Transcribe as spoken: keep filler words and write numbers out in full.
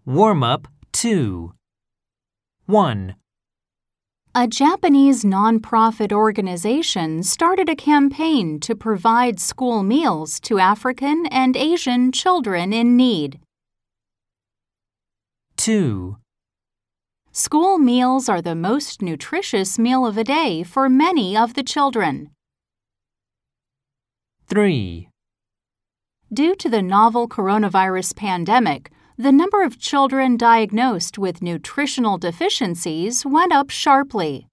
Warm-up two. one. A Japanese nonprofit organization started a campaign to provide school meals to African and Asian children in need. two. School meals are the most nutritious meal of the day for many of the children. three. Due to the novel coronavirus pandemic, the number of children diagnosed with nutritional deficiencies went up sharply.